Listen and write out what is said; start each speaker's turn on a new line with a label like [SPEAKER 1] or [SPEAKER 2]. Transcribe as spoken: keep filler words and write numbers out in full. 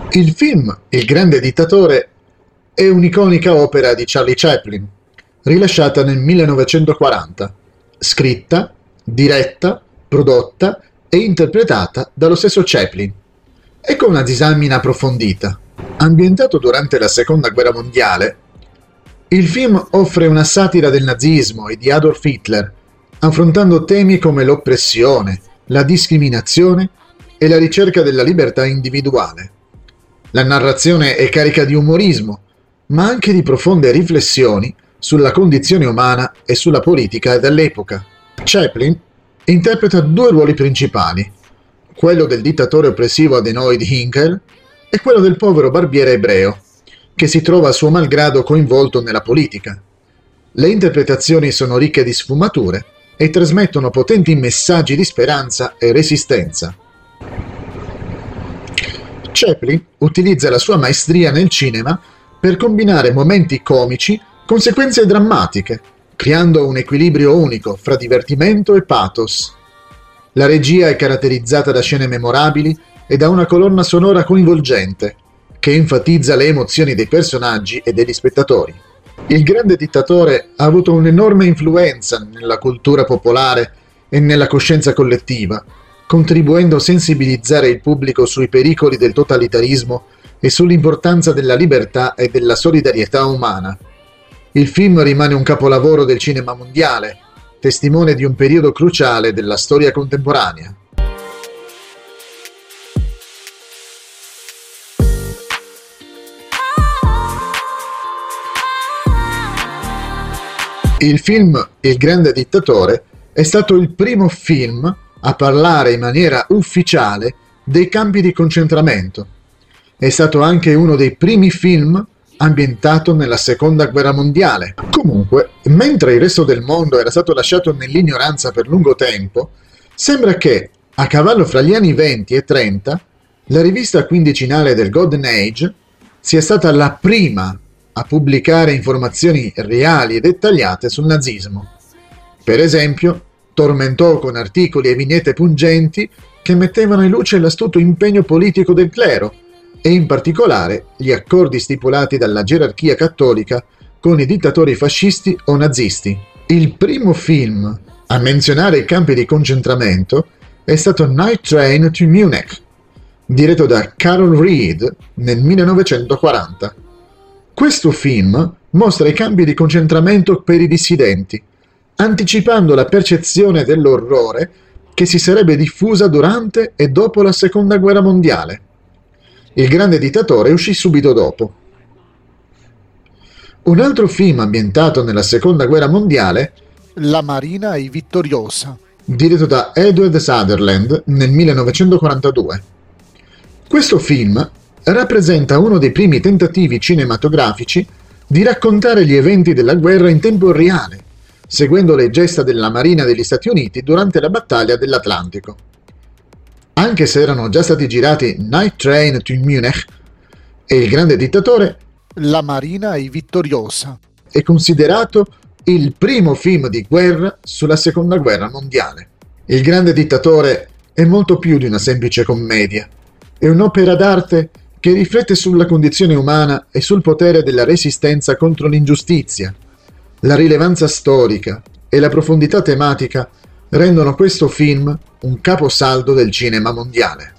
[SPEAKER 1] Il film Il grande dittatore è un'iconica opera di Charlie Chaplin, rilasciata nel millenovecentoquaranta, scritta, diretta, prodotta e interpretata dallo stesso Chaplin. Ecco una disamina approfondita. Ambientato durante la Seconda Guerra Mondiale, il film offre una satira del nazismo e di Adolf Hitler, affrontando temi come l'oppressione, la discriminazione e la ricerca della libertà individuale. La narrazione è carica di umorismo, ma anche di profonde riflessioni sulla condizione umana e sulla politica dell'epoca. Chaplin interpreta due ruoli principali, quello del dittatore oppressivo Adenoid Hynkel e quello del povero barbiere ebreo, che si trova a suo malgrado coinvolto nella politica. Le interpretazioni sono ricche di sfumature e trasmettono potenti messaggi di speranza e resistenza. Chaplin utilizza la sua maestria nel cinema per combinare momenti comici con sequenze drammatiche, creando un equilibrio unico fra divertimento e pathos. La regia è caratterizzata da scene memorabili e da una colonna sonora coinvolgente, che enfatizza le emozioni dei personaggi e degli spettatori. Il grande dittatore ha avuto un'enorme influenza nella cultura popolare e nella coscienza collettiva, contribuendo a sensibilizzare il pubblico sui pericoli del totalitarismo e sull'importanza della libertà e della solidarietà umana. Il film rimane un capolavoro del cinema mondiale, testimone di un periodo cruciale della storia contemporanea. Il film Il grande dittatore è stato il primo film a parlare in maniera ufficiale dei campi di concentramento. È stato anche uno dei primi film ambientato nella Seconda Guerra Mondiale. Comunque, mentre il resto del mondo era stato lasciato nell'ignoranza per lungo tempo, sembra che, a cavallo fra gli anni venti e trenta, la rivista quindicinale del Golden Age sia stata la prima a pubblicare informazioni reali e dettagliate sul nazismo. Per esempio, tormentò con articoli e vignette pungenti che mettevano in luce l'astuto impegno politico del clero e in particolare gli accordi stipulati dalla gerarchia cattolica con i dittatori fascisti o nazisti. Il primo film a menzionare i campi di concentramento è stato Night Train to Munich, diretto da Carol Reed nel millenovecentoquaranta. Questo film mostra i campi di concentramento per i dissidenti, anticipando la percezione dell'orrore che si sarebbe diffusa durante e dopo la Seconda Guerra Mondiale. Il grande dittatore uscì subito dopo. Un altro film ambientato nella Seconda Guerra Mondiale,
[SPEAKER 2] La Marina è vittoriosa,
[SPEAKER 1] diretto da Edward Sutherland nel millenovecentoquarantadue. Questo film rappresenta uno dei primi tentativi cinematografici di raccontare gli eventi della guerra in tempo reale, seguendo le gesta della Marina degli Stati Uniti durante la battaglia dell'Atlantico. Anche se erano già stati girati Night Train to Munich e Il grande dittatore,
[SPEAKER 2] La Marina è vittoriosa,
[SPEAKER 1] è considerato il primo film di guerra sulla Seconda Guerra Mondiale. Il grande dittatore è molto più di una semplice commedia, è un'opera d'arte che riflette sulla condizione umana e sul potere della resistenza contro l'ingiustizia. La rilevanza storica e la profondità tematica rendono questo film un caposaldo del cinema mondiale.